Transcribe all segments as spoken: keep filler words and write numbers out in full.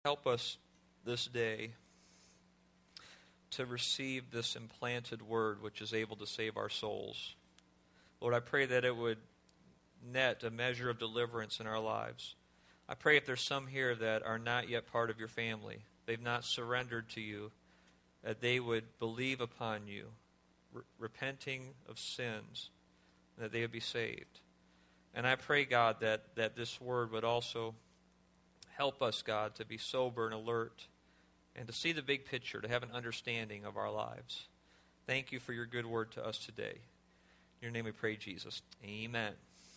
Help us this day to receive this implanted word which is able to save our souls. Lord, I pray that it would net a measure of deliverance in our lives. I pray if there's some here that are not yet part of your family, they've not surrendered to you, that they would believe upon you, re- repenting of sins, that they would be saved. And I pray, God, that, that this word would also help us, God, to be sober and alert and to see the big picture, to have an understanding of our lives. Thank you for your good word to us today. In your name we pray, Jesus. Amen.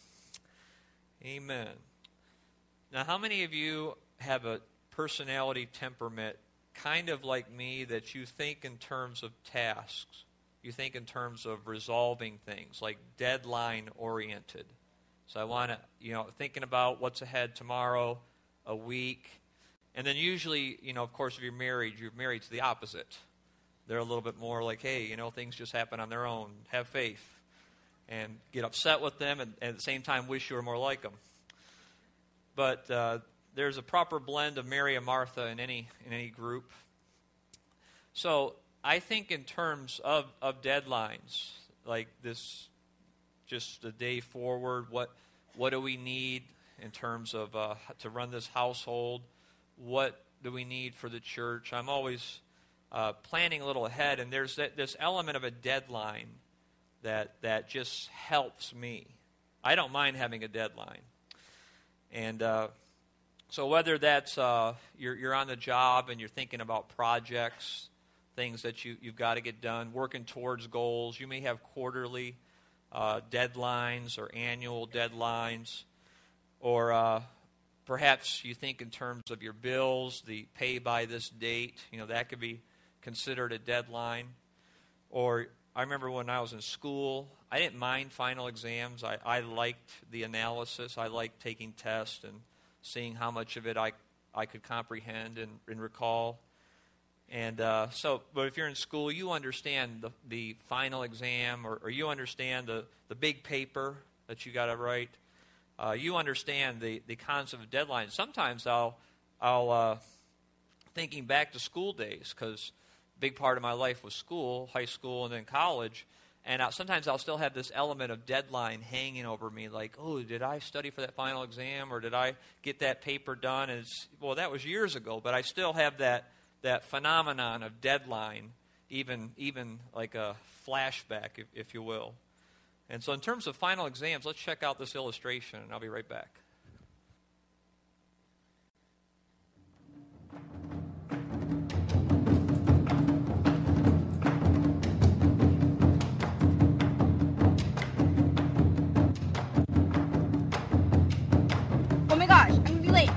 Amen. Now, how many of you have a personality temperament kind of like me, that you think in terms of tasks? You think in terms of resolving things, like deadline-oriented. So I want to, you know, thinking about what's ahead tomorrow, a week. And then usually, you know, of course, if you're married, you're married to the opposite. They're a little bit more like, hey, you know, things just happen on their own. Have faith. And get upset with them and, and at the same time wish you were more like them. But uh, there's a proper blend of Mary and Martha in any in any group. So I think in terms of, of deadlines, like this, just a day forward, what what do we need in terms of uh, to run this household? What do we need for the church? I'm always uh, planning a little ahead, and there's that, this element of a deadline that that just helps me. I don't mind having a deadline. And uh, so whether that's uh, you're, you're on the job and you're thinking about projects, things that you, you've got to get done, working towards goals. You may have quarterly uh, deadlines or annual deadlines. Or uh, perhaps you think in terms of your bills, the pay by this date. You know, that could be considered a deadline. Or I remember when I was in school, I didn't mind final exams. I, I liked the analysis. I liked taking tests and seeing how much of it I, I could comprehend and, and recall. And uh, so, but if you're in school, you understand the, the final exam, or, or you understand the, the big paper that you got to write. Uh, you understand the, the concept of deadlines. Sometimes I'll, I'll uh, thinking back to school days, because a big part of my life was school, high school, and then college. And I, sometimes I'll still have this element of deadline hanging over me, like, oh, did I study for that final exam, or did I get that paper done? And it's, well, that was years ago, but I still have that that phenomenon of deadline, even even like a flashback, if, if you will. And so in terms of final exams, let's check out this illustration, and I'll be right back. Oh my gosh, I'm going to be late.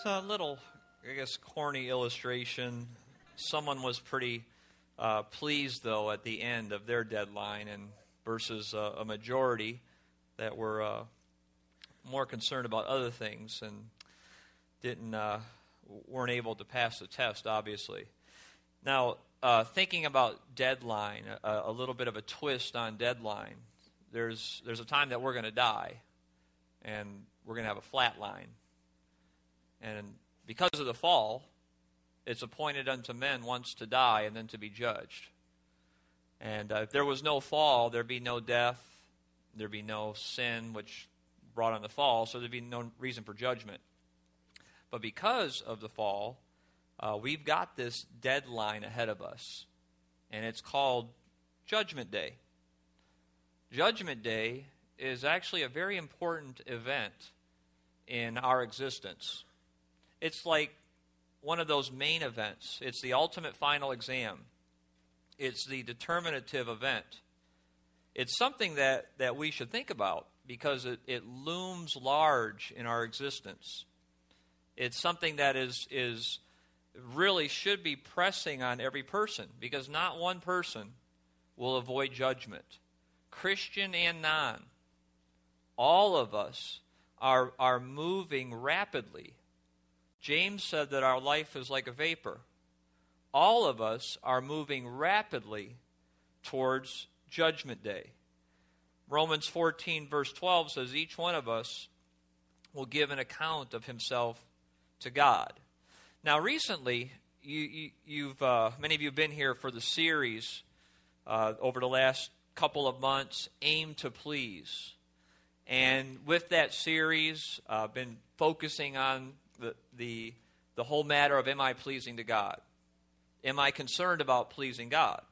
It's a little, I guess, corny illustration. Someone was pretty uh, pleased, though, at the end of their deadline, and versus uh, a majority that were uh, more concerned about other things and didn't uh, weren't able to pass the test, obviously. Now, uh, thinking about deadline, a, a little bit of a twist on deadline. There's there's a time that we're going to die, and we're going to have a flat line. And because of the fall, it's appointed unto men once to die and then to be judged. And uh, if there was no fall, there'd be no death, there'd be no sin, which brought on the fall, so there'd be no reason for judgment. But because of the fall, uh, we've got this deadline ahead of us, and it's called Judgment Day. Judgment Day is actually a very important event in our existence. It's like one of those main events. It's the ultimate final exam. It's the determinative event. It's something that, that we should think about because it, it looms large in our existence. It's something that is is really should be pressing on every person because not one person will avoid judgment. Christian and non. All of us are, are moving rapidly. James said that our life is like a vapor. All of us are moving rapidly towards Judgment Day. Romans fourteen, verse twelve says, each one of us will give an account of himself to God. Now, recently, you, you, you've uh, many of you have been here for the series uh, over the last couple of months, Aim to Please. And with that series, I've uh, been focusing on the, the, the whole matter of, am I pleasing to God? Am I concerned about pleasing God?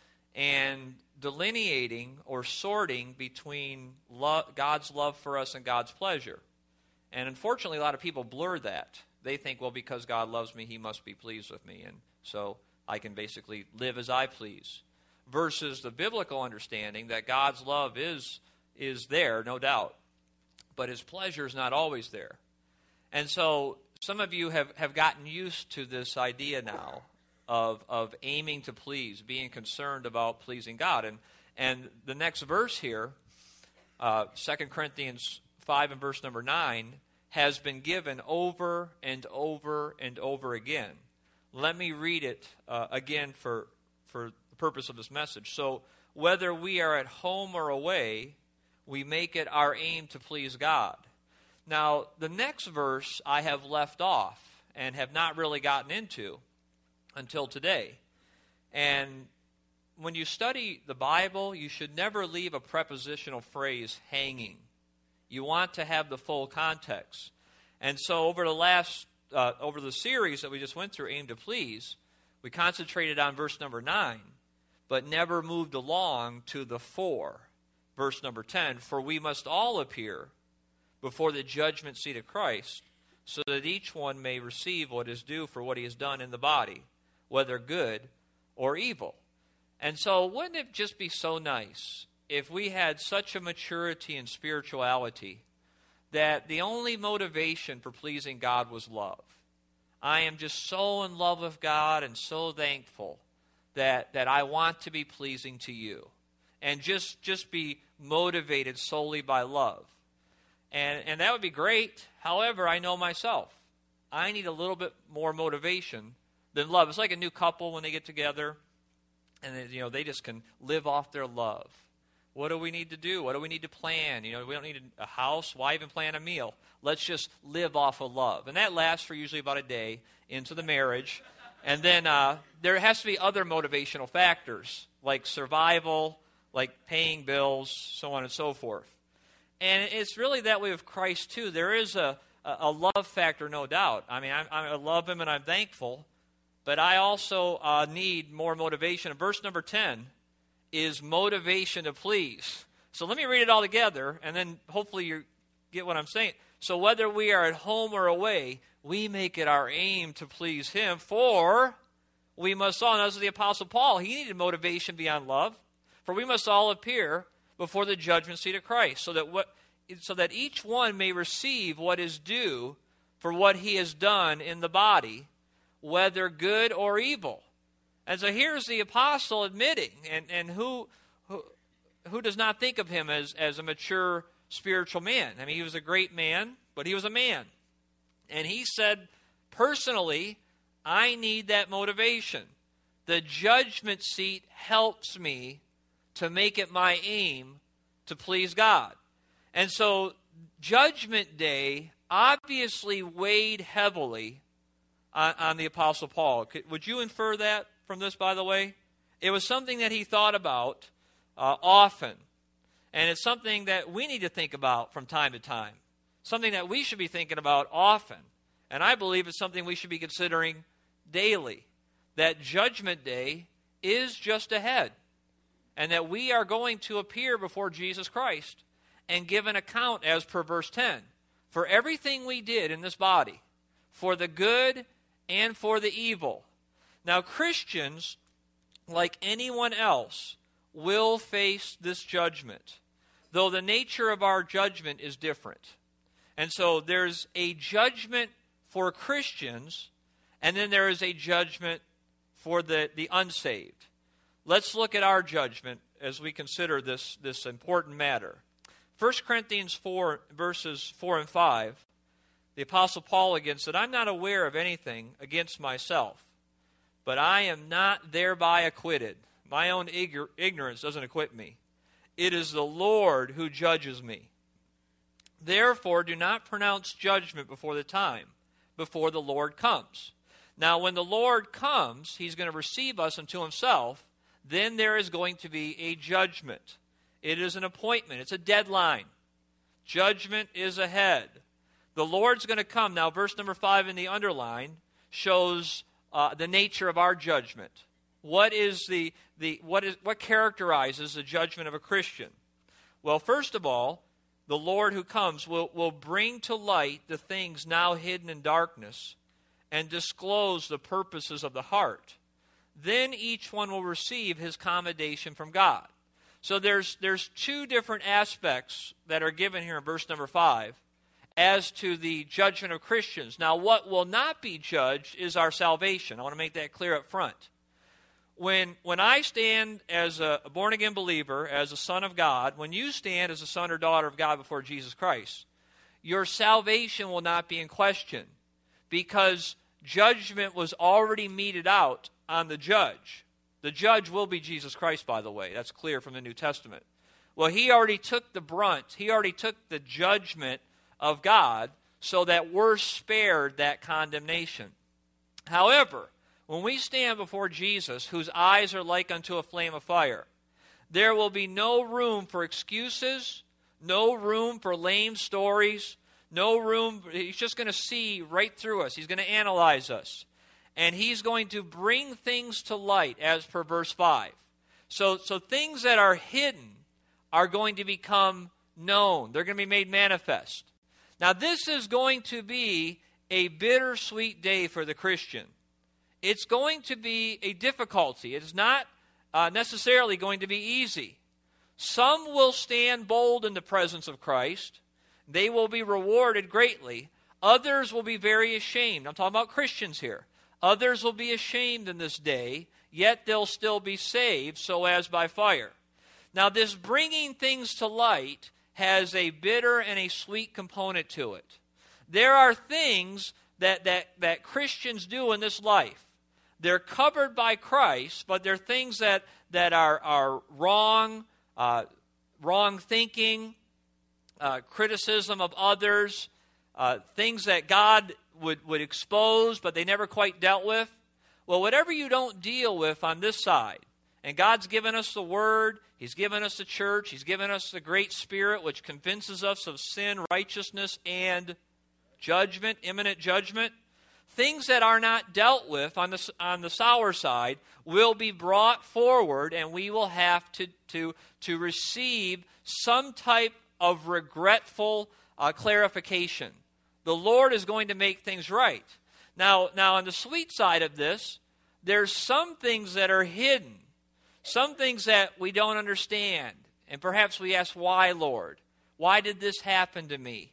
And delineating or sorting between lo- God's love for us and God's pleasure. And unfortunately, a lot of people blur that. They think, well, because God loves me, he must be pleased with me. And so I can basically live as I please. Versus the biblical understanding that God's love is, is there, no doubt. But his pleasure is not always there. And so some of you have, have gotten used to this idea now of, of aiming to please, being concerned about pleasing God. And, and the next verse here, uh, Second Corinthians five and verse number nine, has been given over and over and over again. Let me read it uh, again for, for the purpose of this message. So, whether we are at home or away, we make it our aim to please God. Now, the next verse I have left off and have not really gotten into until today. And when you study the Bible, you should never leave a prepositional phrase hanging. You want to have the full context. And so over the last, uh, over the series that we just went through, Aim to Please, we concentrated on verse number nine, but never moved along to the four. Verse number ten, for we must all appear before the judgment seat of Christ, so that each one may receive what is due for what he has done in the body, whether good or evil. And so wouldn't it just be so nice if we had such a maturity in spirituality that the only motivation for pleasing God was love? I am just so in love with God and so thankful that, that I want to be pleasing to you. And just, just be motivated solely by love. And, and that would be great. However, I know myself. I need a little bit more motivation than love. It's like a new couple when they get together and they, you know, they just can live off their love. What do we need to do? What do we need to plan? You know, we don't need a house. Why even plan a meal? Let's just live off of love. And that lasts for usually about a day into the marriage. And then uh, there has to be other motivational factors like survival, like paying bills, so on and so forth. And it's really that way with Christ too. There is a, a love factor, no doubt. I mean, I, I love him and I'm thankful. But I also uh, need more motivation. And verse number ten is motivation to please. So let me read it all together, and then hopefully you get what I'm saying. So whether we are at home or away, we make it our aim to please him, for we must all, and as the Apostle Paul, he needed motivation beyond love, for we must all appear before the judgment seat of Christ, so that what, so that each one may receive what is due for what he has done in the body, whether good or evil. And so here's the apostle admitting, and, and who, who who does not think of him as, as a mature spiritual man? I mean, he was a great man, but he was a man. And he said, personally, I need that motivation. The judgment seat helps me to make it my aim to please God. And so Judgment Day obviously weighed heavily on, on the Apostle Paul. Could, would you infer that from this, by the way? It was something that he thought about uh, often. And it's something that we need to think about from time to time. Something that we should be thinking about often. And I believe it's something we should be considering daily. That Judgment Day is just ahead. And that we are going to appear before Jesus Christ and give an account, as per verse ten, for everything we did in this body, for the good and for the evil. Now, Christians, like anyone else, will face this judgment, though the nature of our judgment is different. And so there's a judgment for Christians, and then there is a judgment for the, the unsaved. Let's look at our judgment as we consider this, this important matter. First Corinthians four, verses four and five, the Apostle Paul again said, I'm not aware of anything against myself, but I am not thereby acquitted. My own igor- ignorance doesn't acquit me. It is the Lord who judges me. Therefore, do not pronounce judgment before the time, before the Lord comes. Now, when the Lord comes, he's going to receive us unto himself. Then there is going to be a judgment. It is an appointment. It's a deadline. Judgment is ahead. The Lord's going to come. Now, verse number five in the underline shows uh, the nature of our judgment. What is the the what is what characterizes the judgment of a Christian? Well, first of all, the Lord who comes will, will bring to light the things now hidden in darkness and disclose the purposes of the heart. Then each one will receive his commendation from God. So there's there's two different aspects that are given here in verse number five as to the judgment of Christians. Now, what will not be judged is our salvation. I want to make that clear up front. When when I stand as a born-again believer, as a son of God, when you stand as a son or daughter of God before Jesus Christ, your salvation will not be in question because judgment was already meted out on the judge. The judge will be Jesus Christ, by the way. That's clear from the New Testament. Well, he already took the brunt. He already took the judgment of God so that we're spared that condemnation. However, when we stand before Jesus, whose eyes are like unto a flame of fire, there will be no room for excuses, no room for lame stories, no room. He's just going to see right through us. He's going to analyze us. And he's going to bring things to light, as per verse five. So, so things that are hidden are going to become known. They're going to be made manifest. Now, this is going to be a bittersweet day for the Christian. It's going to be a difficulty. It is not uh, necessarily going to be easy. Some will stand bold in the presence of Christ. They will be rewarded greatly. Others will be very ashamed. I'm talking about Christians here. Others will be ashamed in this day, yet they'll still be saved, so as by fire. Now, this bringing things to light has a bitter and a sweet component to it. There are things that, that, that Christians do in this life. They're covered by Christ, but they're things that, that are, are wrong, uh, wrong thinking, uh, criticism of others, uh, things that God would, would expose, but they never quite dealt with. Well, whatever you don't deal with on this side, and God's given us the Word, He's given us the church, He's given us the great Spirit, which convinces us of sin, righteousness, and judgment, imminent judgment. Things that are not dealt with on the, on the sour side will be brought forward, and we will have to, to, to receive some type of regretful uh, clarification. The Lord is going to make things right. Now, now, on the sweet side of this, there's some things that are hidden, some things that we don't understand, and perhaps we ask, why, Lord? Why did this happen to me?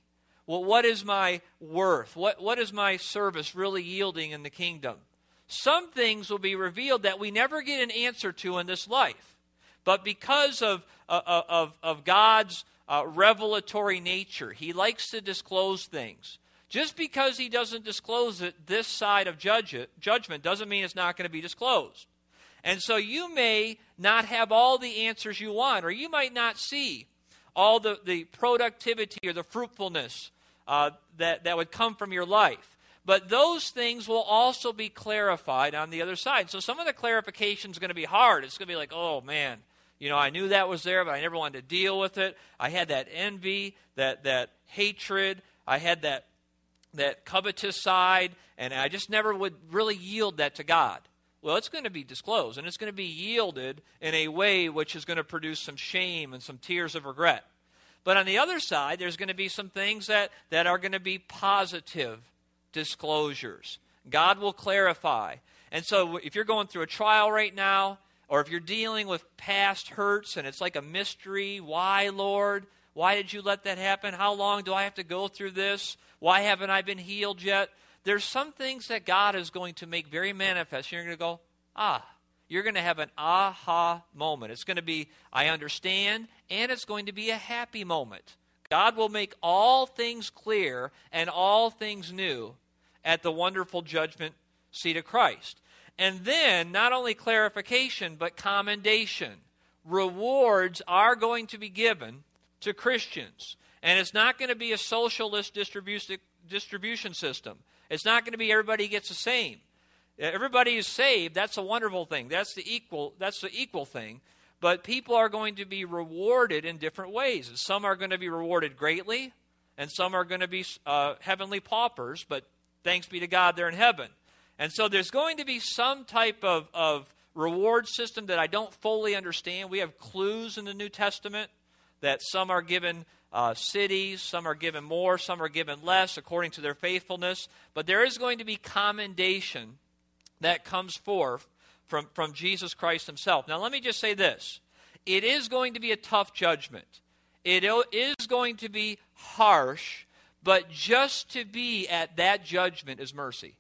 Well, what is my worth? What, what is my service really yielding in the kingdom? Some things will be revealed that we never get an answer to in this life. But because of, uh, of, of God's uh, revelatory nature, he likes to disclose things. Just because he doesn't disclose it this side of judge it, judgment doesn't mean it's not going to be disclosed. And so you may not have all the answers you want, or you might not see all the, the productivity or the fruitfulness uh, that, that would come from your life. But those things will also be clarified on the other side. So some of the clarification is going to be hard. It's going to be like, oh, man, you know, I knew that was there, but I never wanted to deal with it. I had that envy, that that hatred. I had that that covetous side, and I just never would really yield that to God. Well, it's going to be disclosed, and it's going to be yielded in a way which is going to produce some shame and some tears of regret. But on the other side, there's going to be some things that, that are going to be positive disclosures. God will clarify. And so if you're going through a trial right now, or if you're dealing with past hurts and it's like a mystery, why, Lord? Why did you let that happen? How long do I have to go through this? Why haven't I been healed yet? There's some things that God is going to make very manifest. You're going to go, ah. You're going to have an aha moment. It's going to be, I understand, and it's going to be a happy moment. God will make all things clear and all things new at the wonderful judgment seat of Christ. And then, not only clarification, but commendation. Rewards are going to be given to Christians. And it's not going to be a socialist distribution distribution system. It's not going to be everybody gets the same. Everybody is saved. That's a wonderful thing. That's the equal, that's the equal thing. But people are going to be rewarded in different ways. Some are going to be rewarded greatly, and some are going to be uh, heavenly paupers, but thanks be to God, they're in heaven. And so there's going to be some type of, of reward system that I don't fully understand. We have clues in the New Testament that some are given uh, cities, some are given more, some are given less according to their faithfulness. But there is going to be commendation that comes forth from, from Jesus Christ himself. Now let me just say this. It is going to be a tough judgment. It is going to be harsh, but just to be at that judgment is mercy.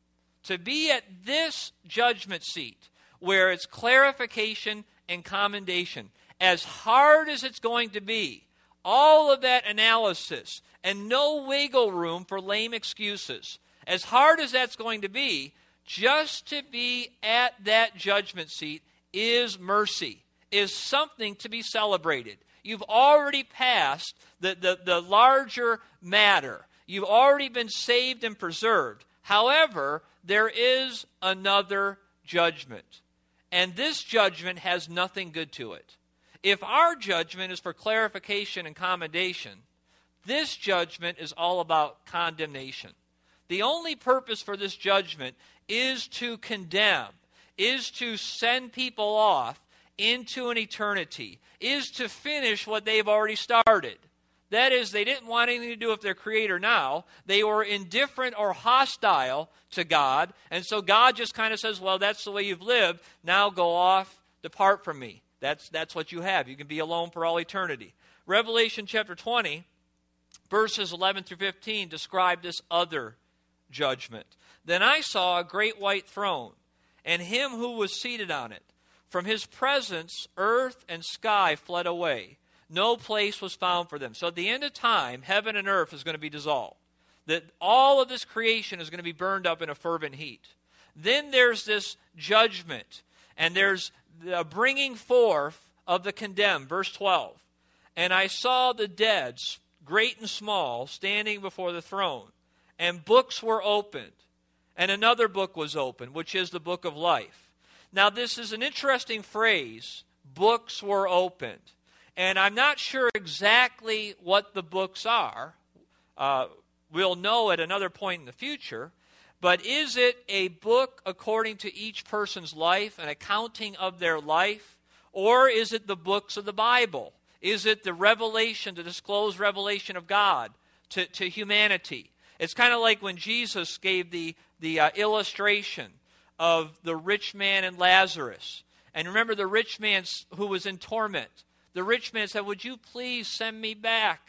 To be at this judgment seat where it's clarification and commendation, as hard as it's going to be, all of that analysis and no wiggle room for lame excuses, as hard as that's going to be, just to be at that judgment seat is mercy, is something to be celebrated. You've already passed the, the, the larger matter. You've already been saved and preserved. However, there is another judgment. And this judgment has nothing good to it. If our judgment is for clarification and commendation, this judgment is all about condemnation. The only purpose for this judgment is to condemn, is to send people off into an eternity, is to finish what they've already started. That is, they didn't want anything to do with their Creator now. They were indifferent or hostile to God. And so God just kind of says, well, that's the way you've lived. Now go off, depart from me. That's, that's what you have. You can be alone for all eternity. Revelation chapter twenty, verses eleven through fifteen, describe this other judgment. Then I saw a great white throne, and him who was seated on it. From his presence, earth and sky fled away. No place was found for them. So at the end of time, heaven and earth is going to be dissolved. That all of this creation is going to be burned up in a fervent heat. Then there's this judgment, and there's the bringing forth of the condemned. Verse twelve. And I saw the dead, great and small, standing before the throne, and books were opened. And another book was opened, which is the book of life. Now this is an interesting phrase, books were opened. And I'm not sure exactly what the books are. Uh, we'll know at another point in the future. But is it a book according to each person's life, an accounting of their life? Or is it the books of the Bible? Is it the revelation, the disclosed revelation of God to, to humanity? It's kind of like when Jesus gave the, the uh, illustration of the rich man and Lazarus. And remember the rich man who was in torment. The rich man said, would you please send me back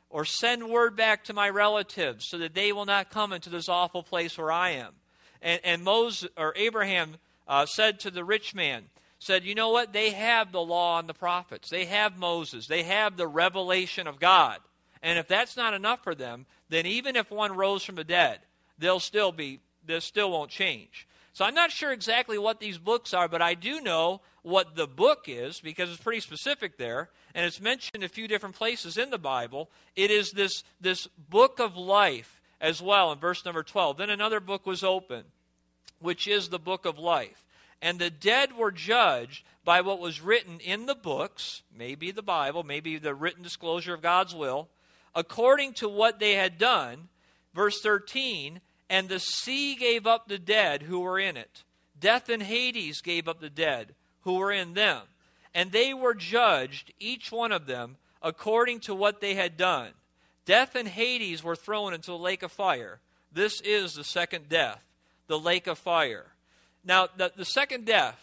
or send word back to my relatives so that they will not come into this awful place where I am. And, and Moses, or Abraham uh, said to the rich man, said, you know what? They have the law and the prophets. They have Moses. They have the revelation of God. And if that's not enough for them, then even if one rose from the dead, they'll still be, they still won't change. So I'm not sure exactly what these books are, but I do know what the book is because it's pretty specific there, and it's mentioned a few different places in the Bible. It is this, this book of life as well in verse number twelve. Then another book was opened, which is the book of life. And the dead were judged by what was written in the books, maybe the Bible, maybe the written disclosure of God's will, according to what they had done. Verse thirteen, and the sea gave up the dead who were in it. Death and Hades gave up the dead who were in them. And they were judged, each one of them, according to what they had done. Death and Hades were thrown into the lake of fire. This is the second death, the lake of fire. Now, the, the second death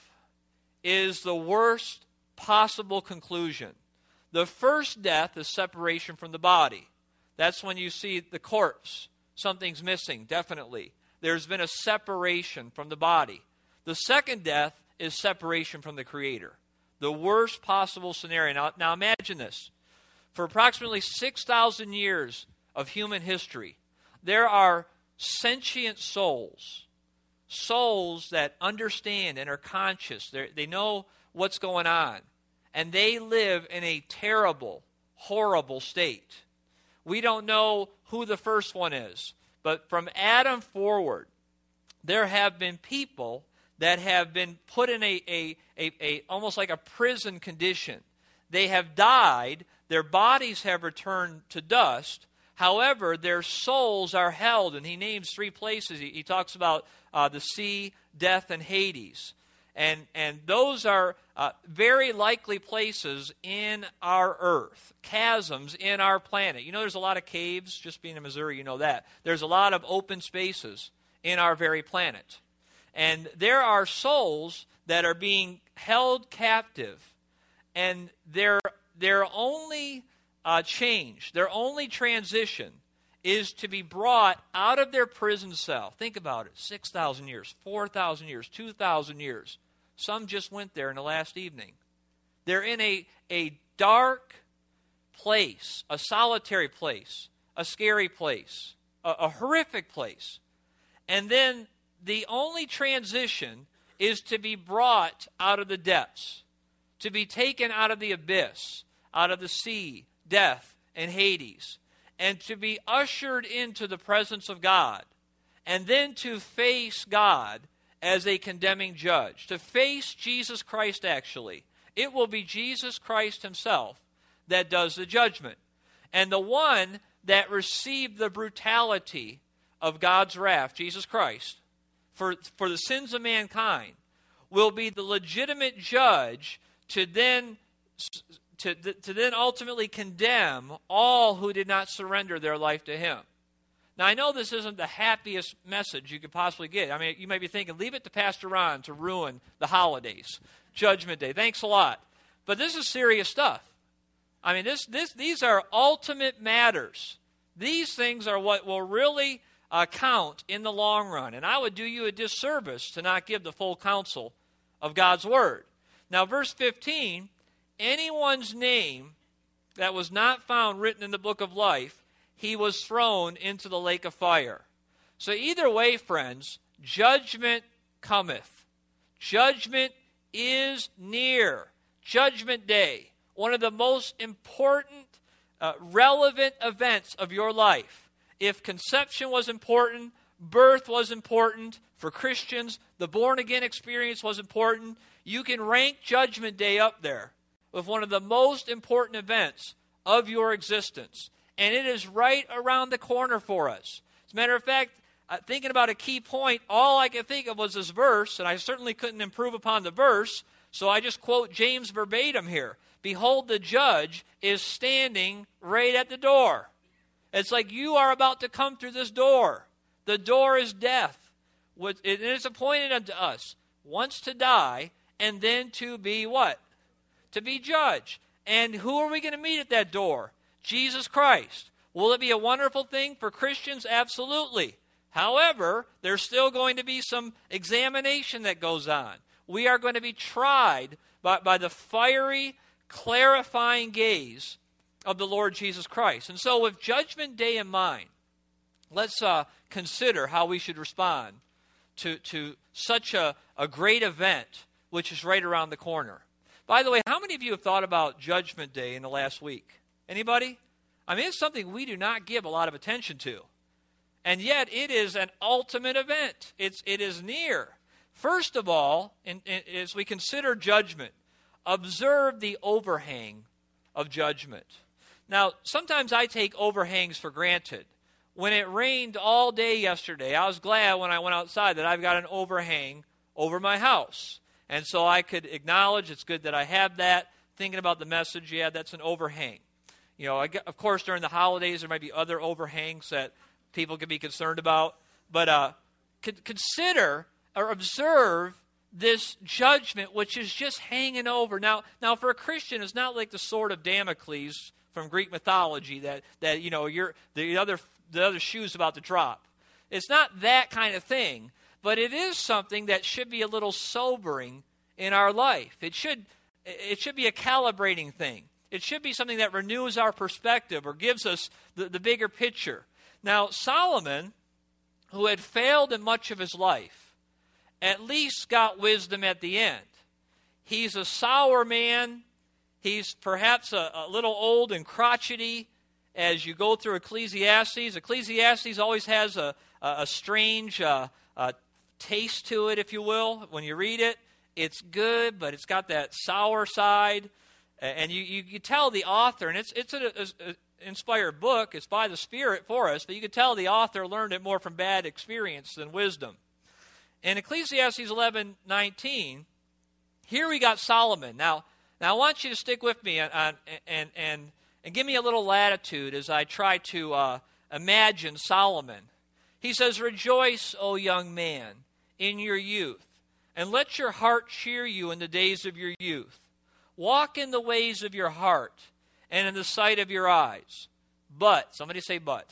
is the worst possible conclusion. The first death is separation from the body. That's when you see the corpse. Something's missing, definitely. There's been a separation from the body. The second death is separation from the Creator. The worst possible scenario. Now, now imagine this. For approximately six thousand years of human history, there are sentient souls, souls that understand and are conscious. They're, they know what's going on, and they live in a terrible, horrible state. We don't know who the first one is, but from Adam forward, there have been people that have been put in a, a, a, a almost like a prison condition. They have died, their bodies have returned to dust, however, their souls are held, and he names three places. He, he talks about uh, the sea, death, and Hades. And, and those are uh, very likely places in our earth, chasms in our planet. You know there's a lot of caves, just being in Missouri, you know that. There's a lot of open spaces in our very planet. And there are souls that are being held captive, and their, their only uh, change, their only transition is to be brought out of their prison cell. Think about it, six thousand years, four thousand years, two thousand years. Some just went there in the last evening. They're in a, a dark place, a solitary place, a scary place, a, a horrific place. And then the only transition is to be brought out of the depths, to be taken out of the abyss, out of the sea, death, and Hades, and to be ushered into the presence of God, and then to face God as a condemning judge, to face Jesus Christ actually. It will be Jesus Christ himself that does the judgment. And the one that received the brutality of God's wrath, Jesus Christ, for, for the sins of mankind, will be the legitimate judge to then, to, to then ultimately condemn all who did not surrender their life to him. Now, I know this isn't the happiest message you could possibly get. I mean, you may be thinking, leave it to Pastor Ron to ruin the holidays, Judgment Day. Thanks a lot. But this is serious stuff. I mean, this, this, these are ultimate matters. These things are what will really uh, count in the long run. And I would do you a disservice to not give the full counsel of God's Word. Now, verse fifteen, anyone's name that was not found written in the book of life, he was thrown into the lake of fire. So either way, friends, judgment cometh. Judgment is near. Judgment Day, one of the most important, uh, relevant events of your life. If conception was important, birth was important, for Christians, the born-again experience was important, you can rank Judgment Day up there with one of the most important events of your existence. And it is right around the corner for us. As a matter of fact, uh, thinking about a key point, all I could think of was this verse, and I certainly couldn't improve upon the verse, so I just quote James verbatim here. Behold, the judge is standing right at the door. It's like you are about to come through this door. The door is death. It is appointed unto us once to die, and then to be what? To be judged. And who are we going to meet at that door? Jesus Christ. Will it be a wonderful thing for Christians? Absolutely. However, there's still going to be some examination that goes on. We are going to be tried by, by the fiery, clarifying gaze of the Lord Jesus Christ. And so with Judgment Day in mind, let's uh, consider how we should respond to, to such a, a great event, which is right around the corner. By the way, how many of you have thought about Judgment Day in the last week? Anybody? I mean, it's something we do not give a lot of attention to. And yet, it is an ultimate event. It's, it is near. First of all, in, in, as we consider judgment, observe the overhang of judgment. Now, sometimes I take overhangs for granted. When it rained all day yesterday, I was glad when I went outside that I've got an overhang over my house. And so I could acknowledge it's good that I have that. Thinking about the message, yeah, that's an overhang. You know, I get, of course, during the holidays, there might be other overhangs that people can be concerned about. But uh, consider or observe this judgment, which is just hanging over. Now, now, for a Christian, it's not like the sword of Damocles from Greek mythology that, that you know, you're, the other the other shoe's about to drop. It's not that kind of thing, but it is something that should be a little sobering in our life. It should, it should be a calibrating thing. It should be something that renews our perspective or gives us the, the bigger picture. Now, Solomon, who had failed in much of his life, at least got wisdom at the end. He's a sour man. He's perhaps a, a little old and crotchety as you go through Ecclesiastes. Ecclesiastes always has a, a, a strange uh, uh, taste to it, if you will. When you read it, it's good, but it's got that sour side. And you, you, you tell the author, and it's, it's an inspired book. It's by the Spirit for us, but you can tell the author learned it more from bad experience than wisdom. In Ecclesiastes eleven nineteen, here we got Solomon. Now, now I want you to stick with me on, on, and, and, and give me a little latitude as I try to uh, imagine Solomon. He says, "Rejoice, O young man, in your youth, and let your heart cheer you in the days of your youth. Walk in the ways of your heart and in the sight of your eyes. But," somebody say but,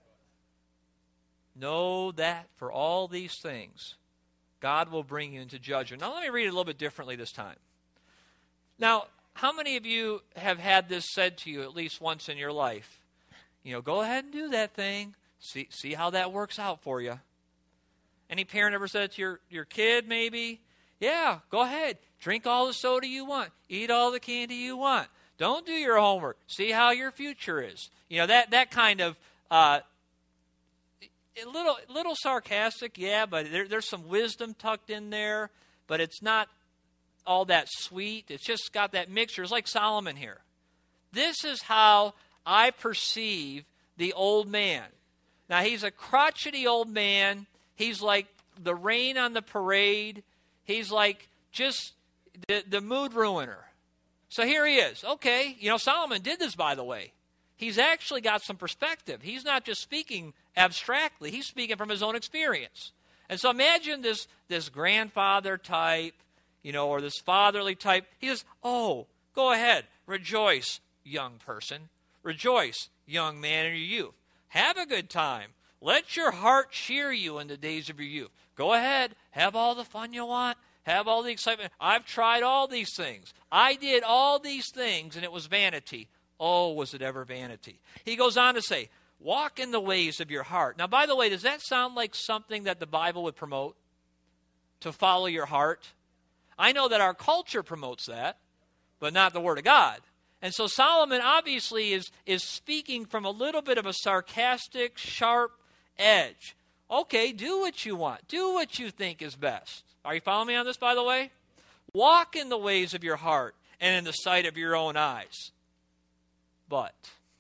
"know that for all these things, God will bring you into judgment." Now, let me read it a little bit differently this time. Now, how many of you have had this said to you at least once in your life? You know, go ahead and do that thing. See, see how that works out for you. Any parent ever said it to your, your kid, maybe? Yeah, go ahead. Drink all the soda you want. Eat all the candy you want. Don't do your homework. See how your future is. You know, that, that kind of... Uh, A little, little sarcastic, yeah, but there, there's some wisdom tucked in there, but it's not all that sweet. It's just got that mixture. It's like Solomon here. This is how I perceive the old man. Now, he's a crotchety old man. He's like the rain on the parade. He's like just the, the mood ruiner. So here he is. Okay, you know, Solomon did this, by the way. He's actually got some perspective. He's not just speaking abstractly. He's speaking from his own experience. And so imagine this, this grandfather type, you know, or this fatherly type. He says, oh, go ahead. Rejoice, young person. Rejoice, young man in your youth. Have a good time. Let your heart cheer you in the days of your youth. Go ahead. Have all the fun you want. Have all the excitement. I've tried all these things. I did all these things, and it was vanity. Oh, was it ever vanity? He goes on to say, walk in the ways of your heart. Now, by the way, does that sound like something that the Bible would promote? To follow your heart? I know that our culture promotes that, but not the Word of God. And so Solomon obviously is, is speaking from a little bit of a sarcastic, sharp edge. Okay, do what you want. Do what you think is best. Are you following me on this, by the way? Walk in the ways of your heart and in the sight of your own eyes. But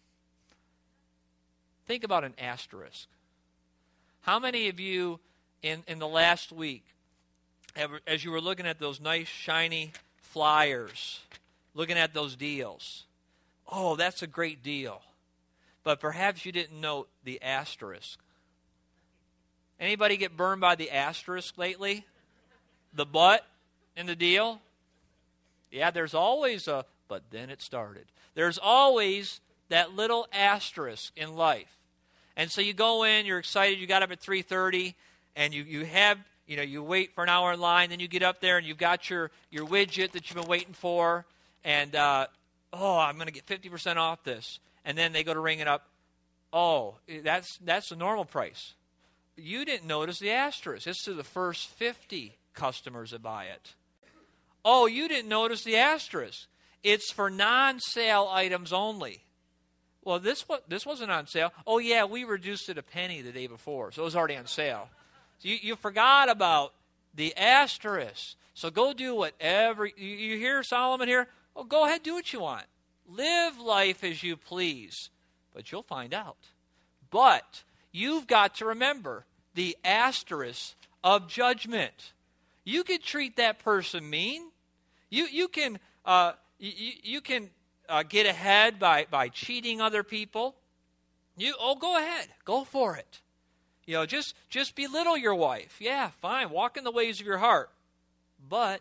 think about an asterisk. How many of you in, in the last week, have, as you were looking at those nice, shiny flyers, looking at those deals, oh, that's a great deal, but perhaps you didn't note the asterisk. Anybody get burned by the asterisk lately? The but in the deal? Yeah, there's always a, but then it started. There's always that little asterisk in life. And so you go in, you're excited, you got up at three thirty, and you, you have, you know, you wait for an hour in line, then you get up there and you've got your, your widget that you've been waiting for, and, uh, oh, I'm going to get fifty percent off this. And then they go to ring it up. Oh, that's that's the normal price. You didn't notice the asterisk. It's to the first fifty customers that buy it. Oh, you didn't notice the asterisk. It's for non-sale items only. Well, this this wasn't on sale. Oh, yeah, we reduced it a penny the day before, so it was already on sale. So you, you forgot about the asterisk. So go do whatever. You, you hear Solomon here? Oh, go ahead, do what you want. Live life as you please, but you'll find out. But you've got to remember the asterisk of judgment. You could treat that person mean. You you can uh, you, you can uh, get ahead by, by cheating other people. You oh go ahead, go for it. You know, just just belittle your wife. Yeah, fine. Walk in the ways of your heart, but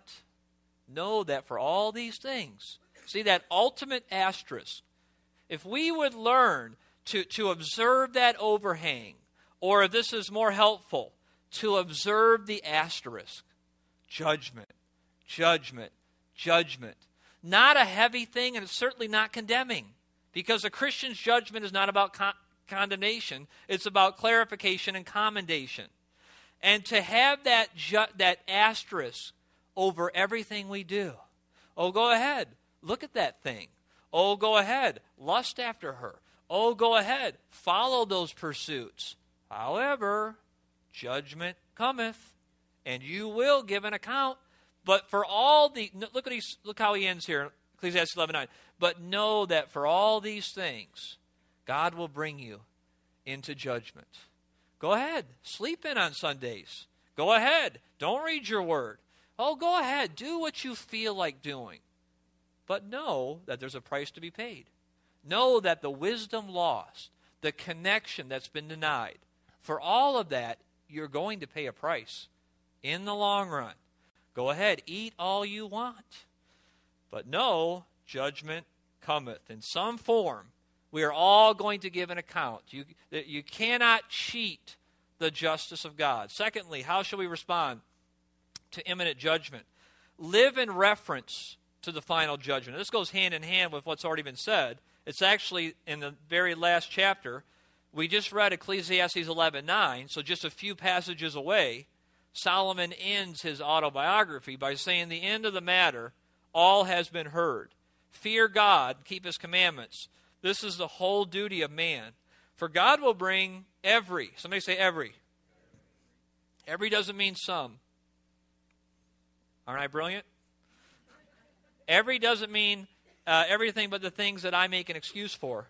know that for all these things, see that ultimate asterisk. If we would learn to to observe that overhang, or if this is more helpful, to observe the asterisk, judgment, judgment. Judgment. Not a heavy thing, and it's certainly not condemning, because a Christian's judgment is not about con- condemnation. It's about clarification and commendation. And to have that ju- that asterisk over everything we do. Oh, go ahead. Look at that thing. Oh, go ahead. Lust after her. Oh, go ahead. Follow those pursuits. However, judgment cometh, and you will give an account. But for all the, look, at he, look how he ends here, Ecclesiastes eleven nine. But know that for all these things, God will bring you into judgment. Go ahead. Sleep in on Sundays. Go ahead. Don't read your word. Oh, go ahead. Do what you feel like doing. But know that there's a price to be paid. Know that the wisdom lost, the connection that's been denied, for all of that, you're going to pay a price in the long run. Go ahead, eat all you want. But know, judgment cometh. In some form, we are all going to give an account. You, you cannot cheat the justice of God. Secondly, how shall we respond to imminent judgment? Live in reference to the final judgment. This goes hand in hand with what's already been said. It's actually in the very last chapter. We just read Ecclesiastes eleven nine, so just a few passages away. Solomon ends his autobiography by saying, the end of the matter, all has been heard. Fear God, keep his commandments. This is the whole duty of man. For God will bring every, somebody say every. Every doesn't mean some. Aren't I brilliant? Every doesn't mean uh, everything but the things that I make an excuse for.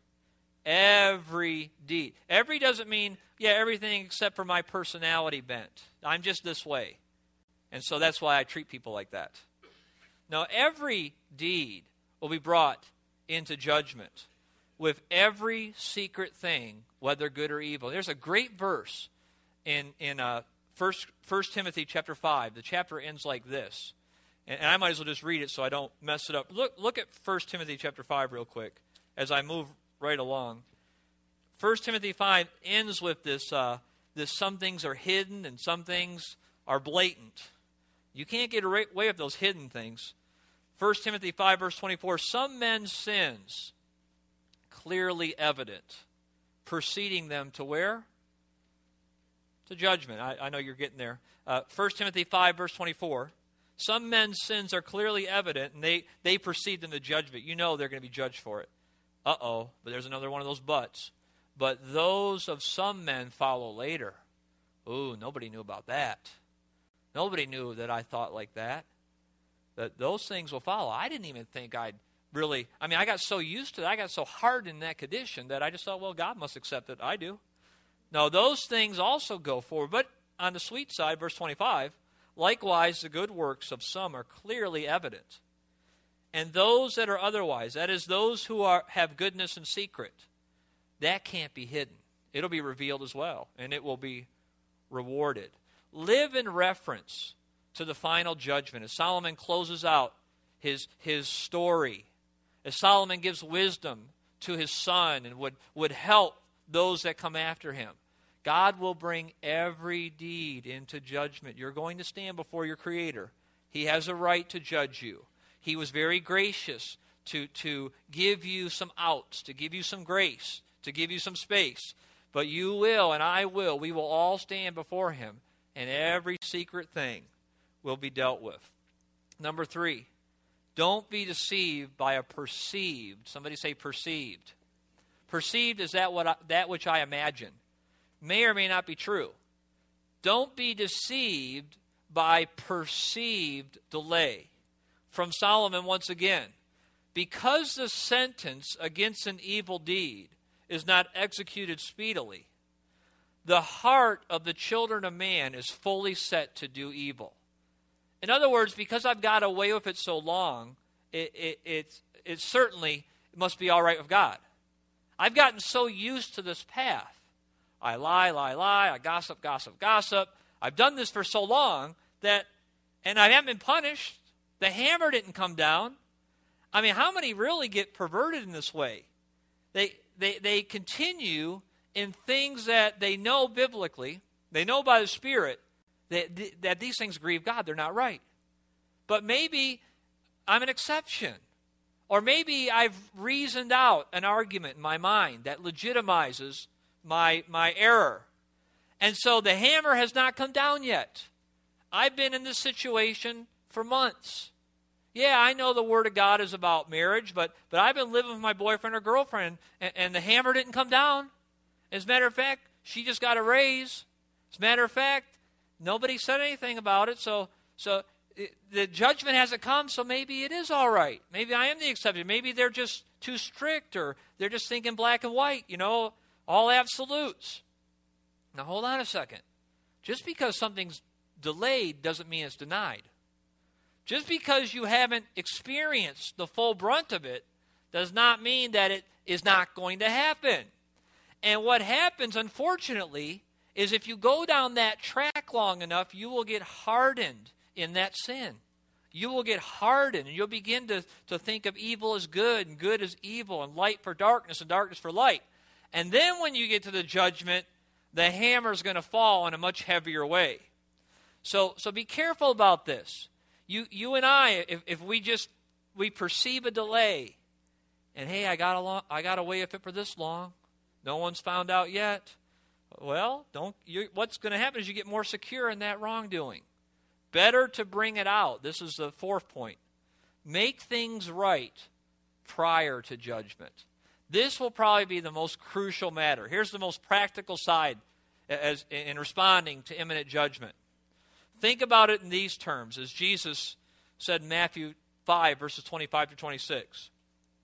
Every deed. Every doesn't mean, yeah, everything except for my personality bent. I'm just this way. And so that's why I treat people like that. Now, every deed will be brought into judgment with every secret thing, whether good or evil. There's a great verse in, in uh, First, First Timothy chapter five. The chapter ends like this. And, and I might as well just read it so I don't mess it up. Look, look at First Timothy chapter five real quick as I move right along. First Timothy five ends with this, uh, this some things are hidden and some things are blatant. You can't get away with those hidden things. First Timothy five verse twenty-four, some men's sins clearly evident, preceding them to where? To judgment. I, I know you're getting there. Uh, First Timothy five verse twenty-four, some men's sins are clearly evident and they, they precede them to judgment. You know they're going to be judged for it. Uh-oh, but there's another one of those buts. But those of some men follow later. Ooh, nobody knew about that. Nobody knew that I thought like that. That those things will follow. I didn't even think I'd really, I mean, I got so used to it, I got so hard in that condition that I just thought, well, God must accept it. I do. No, those things also go forward. But on the sweet side, verse twenty-five, likewise the good works of some are clearly evident. And those that are otherwise, that is, those who are have goodness in secret, that can't be hidden. It'll be revealed as well, and it will be rewarded. Live in reference to the final judgment. As Solomon closes out his, his story, as Solomon gives wisdom to his son and would, would help those that come after him. God will bring every deed into judgment. You're going to stand before your Creator. He has a right to judge you. He was very gracious to, to give you some outs, to give you some grace, to give you some space. But you will and I will. We will all stand before him, and every secret thing will be dealt with. Number three, don't be deceived by a perceived. Somebody say perceived. Perceived is that what I, that which I imagine. May or may not be true. Don't be deceived by perceived delay. From Solomon once again, because the sentence against an evil deed is not executed speedily, the heart of the children of man is fully set to do evil. In other words, because I've got away with it so long, it, it, it, it certainly must be all right with God. I've gotten so used to this path. I lie, lie, lie, I gossip, gossip, gossip. I've done this for so long that, and I haven't been punished. The hammer didn't come down. I mean, how many really get perverted in this way? They, they, they continue in things that they know biblically, they know by the Spirit, that, that these things grieve God. They're not right. But maybe I'm an exception. Or maybe I've reasoned out an argument in my mind that legitimizes my, my error. And so the hammer has not come down yet. I've been in this situation for months. Yeah, I know the Word of God is about marriage, but, but I've been living with my boyfriend or girlfriend, and, and the hammer didn't come down. As a matter of fact, she just got a raise. As a matter of fact, nobody said anything about it, so so it, the judgment hasn't come, so maybe it is all right. Maybe I am the exception. Maybe they're just too strict, or they're just thinking black and white, you know, all absolutes. Now, hold on a second. Just because something's delayed doesn't mean it's denied. Just because you haven't experienced the full brunt of it does not mean that it is not going to happen. And what happens, unfortunately, is if you go down that track long enough, you will get hardened in that sin. You will get hardened, and you'll begin to, to think of evil as good, and good as evil, and light for darkness, and darkness for light. And then when you get to the judgment, the hammer is going to fall in a much heavier way. So, so be careful about this. You, you and I, if, if we just we perceive a delay, and hey, I got along, I got away with it for this long. No one's found out yet. Well, don't. You, what's going to happen is you get more secure in that wrongdoing. Better to bring it out. This is the fourth point. Make things right prior to judgment. This will probably be the most crucial matter. Here's the most practical side as in responding to imminent judgment. Think about it in these terms, as Jesus said in Matthew five, verses twenty-five to twenty-six.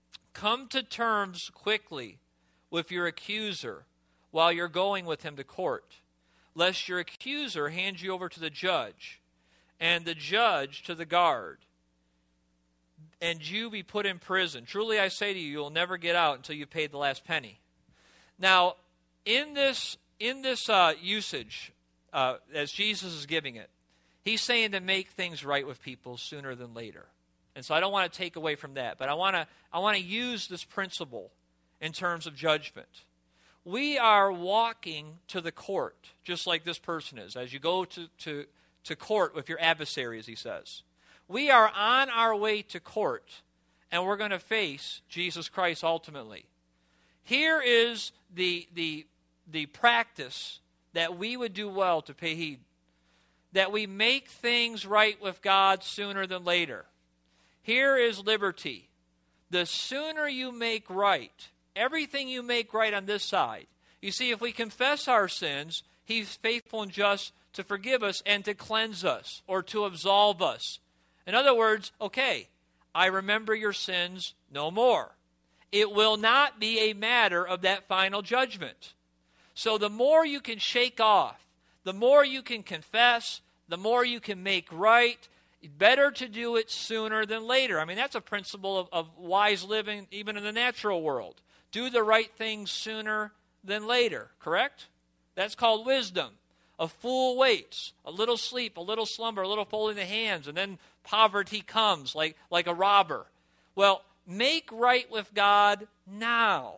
Come to terms quickly with your accuser while you're going with him to court, lest your accuser hand you over to the judge, and the judge to the guard, and you be put in prison. Truly I say to you, you'll never get out until you've paid the last penny. Now, in this in this uh, usage, uh, as Jesus is giving it, he's saying to make things right with people sooner than later. And so I don't want to take away from that, but I want to I want to use this principle in terms of judgment. We are walking to the court, just like this person is, as you go to, to, to court with your adversary, as he says. We are on our way to court, and we're going to face Jesus Christ ultimately. Here is the, the, the practice that we would do well to pay heed, that we make things right with God sooner than later. Here is liberty. The sooner you make right, everything you make right on this side. You see, if we confess our sins, he's faithful and just to forgive us and to cleanse us or to absolve us. In other words, okay, I remember your sins no more. It will not be a matter of that final judgment. So the more you can shake off, the more you can confess, the more you can make right, better to do it sooner than later. I mean, that's a principle of, of wise living even in the natural world. Do the right things sooner than later, correct? That's called wisdom. A fool waits, a little sleep, a little slumber, a little folding the hands, and then poverty comes like, like a robber. Well, Make right with God now.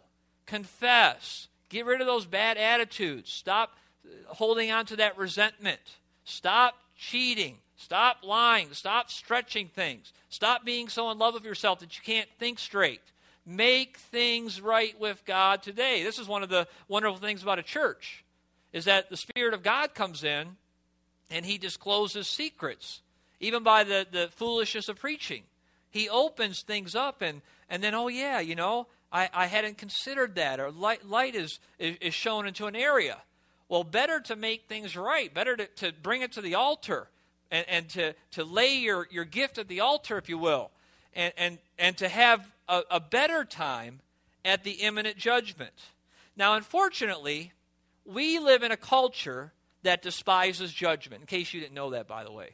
Confess. Get rid of those bad attitudes. Stop holding on to that resentment. Stop cheating. Stop lying. Stop stretching things. Stop being so in love with yourself that you can't think straight. Make things right with God today. This is one of the wonderful things about a church, is that the Spirit of God comes in and He discloses secrets, even by the, the foolishness of preaching. He opens things up and, and then, oh yeah, you know, I, I hadn't considered that, or light, light is, is, is shown into an area. Well, better to make things right, better to, to bring it to the altar and, and to, to lay your, your gift at the altar, if you will, and, and, and to have a, a better time at the imminent judgment. Now, unfortunately, we live in a culture that despises judgment, in case you didn't know that, by the way.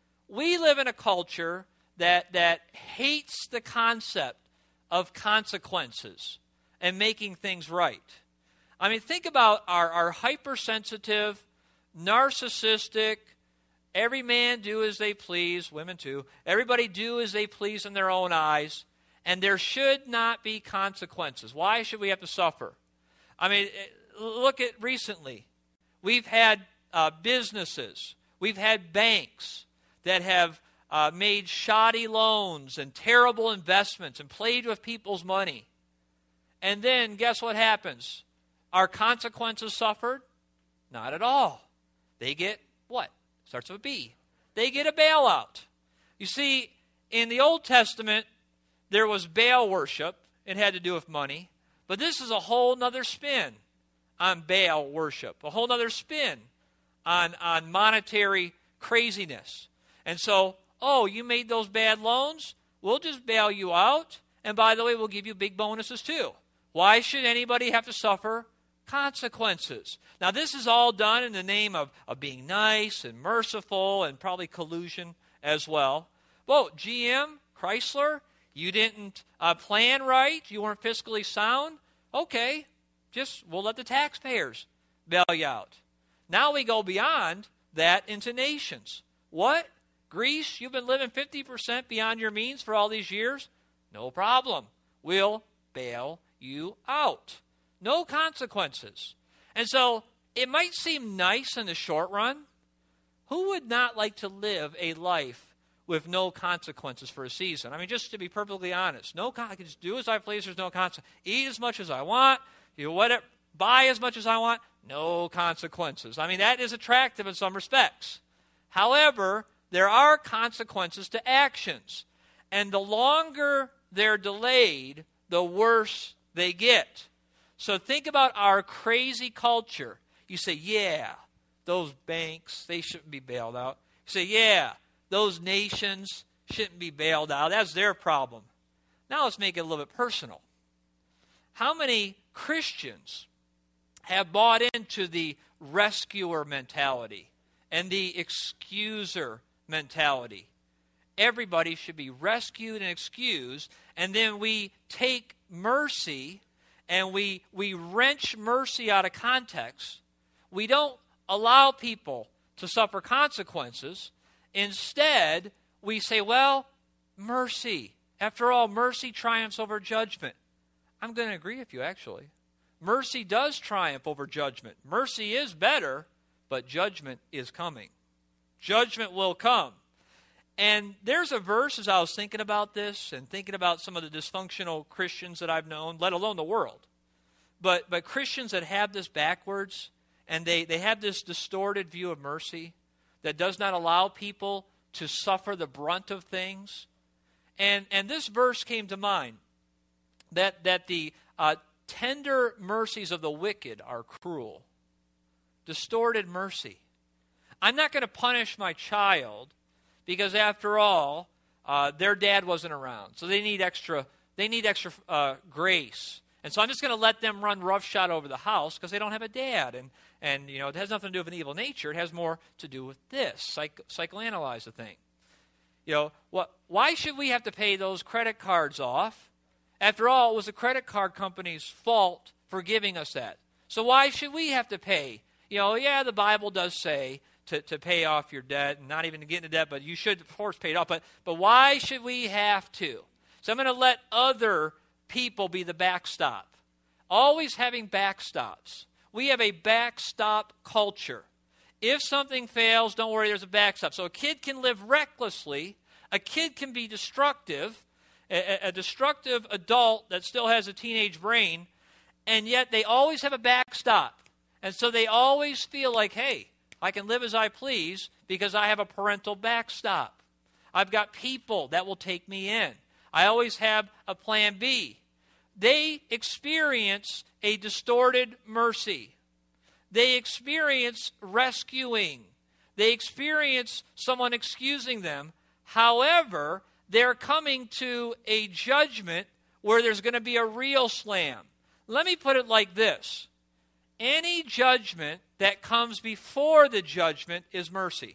We live in a culture that, that hates the concept of consequences and making things right. I mean, think about our, our hypersensitive, narcissistic, every man do as they please, women too, everybody do as they please in their own eyes, and there should not be consequences. Why should we have to suffer? I mean, look at recently. We've had uh, businesses, we've had banks that have uh, made shoddy loans and terrible investments and played with people's money. And then guess what happens? Are consequences suffered? Not at all. They get what? Starts with a B. They get a bailout. You see, in the Old Testament, there was Baal worship. It had to do with money. But this is a whole nother spin on Baal worship, a whole nother spin on, on monetary craziness. And so, oh, you made those bad loans? We'll just bail you out. And by the way, we'll give you big bonuses too. Why should anybody have to suffer consequences? Now, this is all done in the name of, of being nice and merciful and probably collusion as well. Well, G M, Chrysler, you didn't uh, plan right. You weren't fiscally sound. Okay, just we'll let the taxpayers bail you out. Now we go beyond that into nations. What? Greece, you've been living fifty percent beyond your means for all these years? No problem. We'll bail you out. No consequences. And so it might seem nice in the short run. Who would not like to live a life with no consequences for a season? I mean, just to be perfectly honest, no con- I can just do as I please. There's no consequence. Eat as much as I want. You know, whatever. Buy as much as I want. No consequences. I mean, that is attractive in some respects. However, there are consequences to actions. And the longer they're delayed, the worse they get. So think about our crazy culture. You say, yeah, those banks, they shouldn't be bailed out. You say, yeah, those nations shouldn't be bailed out. That's their problem. Now let's make it a little bit personal. How many Christians have bought into the rescuer mentality and the excuser mentality? Everybody should be rescued and excused, and then we take mercy and we we wrench mercy out of context. We don't allow people to suffer consequences. Instead, we say, well, mercy. After all, mercy triumphs over judgment. I'm going to agree with you, actually. Mercy does triumph over judgment. Mercy is better, but judgment is coming. Judgment will come. And there's a verse, as I was thinking about this and thinking about some of the dysfunctional Christians that I've known, let alone the world. But but Christians that have this backwards, and they, they have this distorted view of mercy that does not allow people to suffer the brunt of things. And and this verse came to mind, that, that the uh, tender mercies of the wicked are cruel. Distorted mercy. I'm not going to punish my child because, after all, uh, their dad wasn't around, so they need extra. They need extra uh, grace, and so I'm just going to let them run roughshod over the house because they don't have a dad, and and you know it has nothing to do with an evil nature. It has more to do with this. Psych, psychoanalyze the thing. You know what? Why should we have to pay those credit cards off? After all, it was the credit card company's fault for giving us that. So why should we have to pay? You know, yeah, the Bible does say To, to pay off your debt, and not even to get into debt, but you should, of course, pay it off. But, but why should we have to? So I'm going to let other people be the backstop. Always having backstops. We have a backstop culture. If something fails, don't worry, there's a backstop. So a kid can live recklessly. A kid can be destructive, a, a destructive adult that still has a teenage brain, and yet they always have a backstop. And so they always feel like, hey, I can live as I please because I have a parental backstop. I've got people that will take me in. I always have a plan B. They experience a distorted mercy. They experience rescuing. They experience someone excusing them. However, they're coming to a judgment where there's going to be a real slam. Let me put it like this. Any judgment that comes before the judgment is mercy.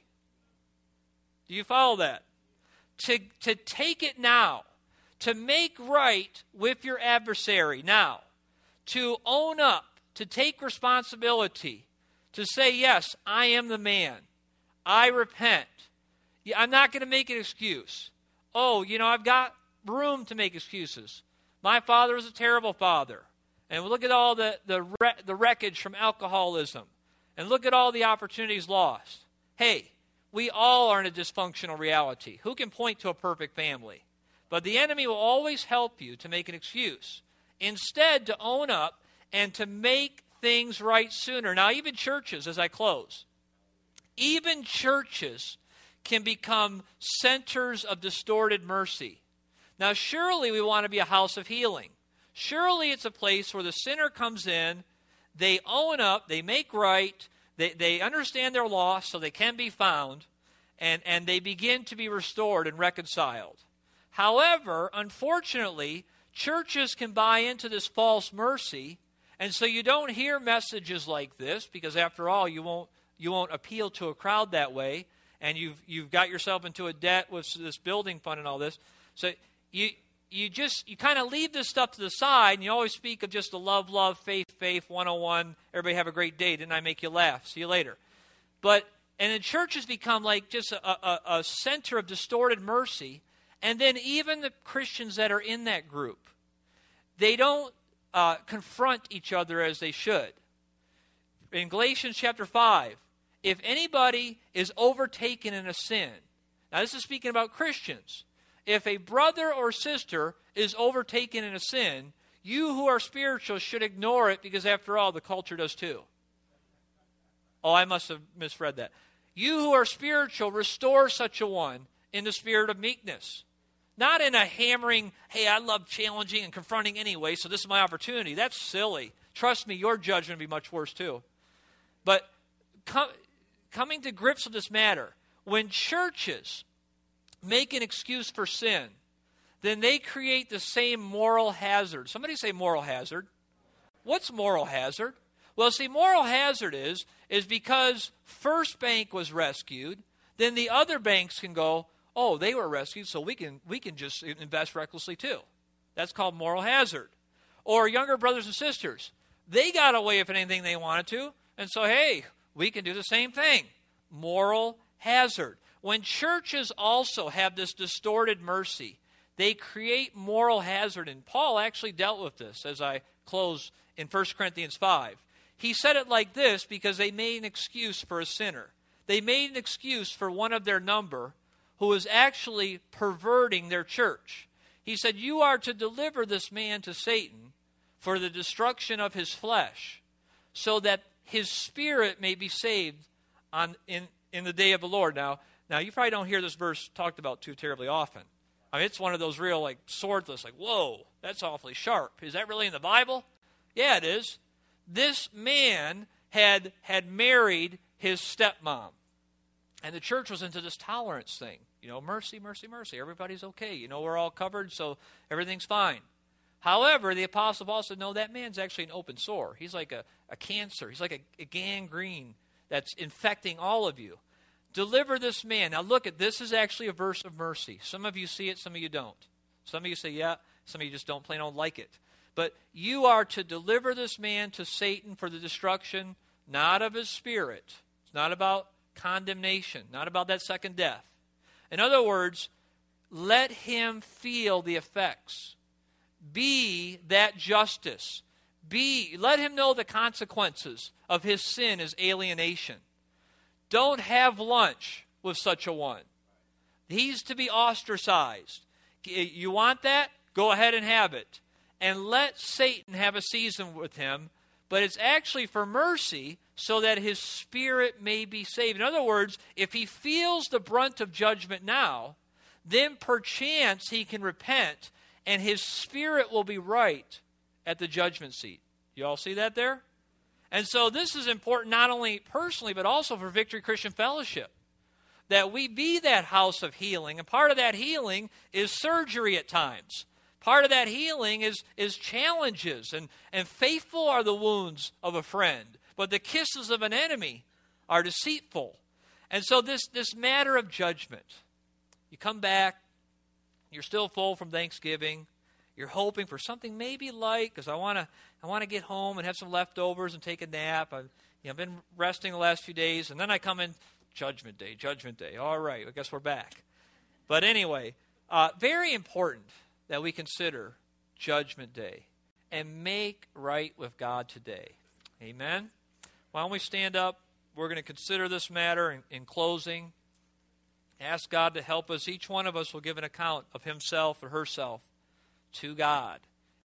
Do you follow that? To, to take it now, to make right with your adversary now, to own up, to take responsibility, to say, yes, I am the man. I repent. I'm not going to make an excuse. Oh, you know, I've got room to make excuses. My father was a terrible father. And look at all the, the, the wreckage from alcoholism. And look at all the opportunities lost. Hey, we all are in a dysfunctional reality. Who can point to a perfect family? But the enemy will always help you to make an excuse. Instead, to own up and to make things right sooner. Now, even churches, as I close, even churches can become centers of distorted mercy. Now, surely we want to be a house of healing. Surely it's a place where the sinner comes in, they own up, they make right, they, they understand their loss so they can be found, and, and they begin to be restored and reconciled. However, unfortunately, churches can buy into this false mercy, and so you don't hear messages like this, because after all, you won't you won't appeal to a crowd that way, and you've you've got yourself into a debt with this building fund and all this. So you you just you kind of leave this stuff to the side, and you always speak of just the love, love, faith, faith, one oh one. Everybody have a great day. Didn't I make you laugh? See you later. But and then churches become like just a, a, a center of distorted mercy, and then even the Christians that are in that group, they don't uh, confront each other as they should. In Galatians chapter five, if anybody is overtaken in a sin, now this is speaking about Christians. If a brother or sister is overtaken in a sin, you who are spiritual should ignore it, because after all, the culture does too. Oh, I must have misread that. You who are spiritual, restore such a one in the spirit of meekness. Not in a hammering, hey, I love challenging and confronting anyway, so this is my opportunity. That's silly. Trust me, your judgment will be much worse too. But com- coming to grips with this matter, when churches make an excuse for sin, then they create the same moral hazard. Somebody say moral hazard. What's moral hazard? Well, see, moral hazard is, is because First Bank was rescued, then the other banks can go, oh, they were rescued, so we can we can just invest recklessly too. That's called moral hazard. Or younger brothers and sisters, they got away with anything they wanted to, and so, hey, we can do the same thing. Moral hazard. When churches also have this distorted mercy, they create moral hazard. And Paul actually dealt with this as I close in First Corinthians five. He said it like this because they made an excuse for a sinner. They made an excuse for one of their number who was actually perverting their church. He said, you are to deliver this man to Satan for the destruction of his flesh, so that his spirit may be saved on in, in the day of the Lord. Now, now, you probably don't hear this verse talked about too terribly often. I mean, it's one of those real, like, swordless, like, whoa, that's awfully sharp. Is that really in the Bible? Yeah, it is. This man had had married his stepmom. And the church was into this tolerance thing. You know, mercy, mercy, mercy. Everybody's okay. You know, we're all covered, so everything's fine. However, the Apostle Paul said, no, that man's actually an open sore. He's like a, a cancer. He's like a, a gangrene that's infecting all of you. Deliver this man. Now look at this is actually a verse of mercy. Some of you see it, some of you don't. Some of you say, yeah, some of you just don't plain don't like it. But you are to deliver this man to Satan for the destruction, not of his spirit. It's not about condemnation, not about that second death. In other words, let him feel the effects. Be that justice. Be, let him know the consequences of his sin as alienation. Don't have lunch with such a one. He's to be ostracized. You want that? Go ahead and have it. And let Satan have a season with him, but it's actually for mercy so that his spirit may be saved. In other words, if he feels the brunt of judgment now, then perchance he can repent and his spirit will be right at the judgment seat. You all see that there? And so this is important not only personally, but also for Victory Christian Fellowship, that we be that house of healing. And part of that healing is surgery at times. Part of that healing is, is challenges. And, and faithful are the wounds of a friend, but the kisses of an enemy are deceitful. And so this, this matter of judgment, you come back, you're still full from Thanksgiving, you're hoping for something maybe light, because I want to I want to get home and have some leftovers and take a nap. I've, you know, I've been resting the last few days, and then I come in, Judgment Day, Judgment Day. All right, I guess we're back. But anyway, uh, very important that we consider Judgment Day and make right with God today. Amen? Why don't we stand up? We're going to consider this matter in, in closing. Ask God to help us. Each one of us will give an account of himself or herself to God.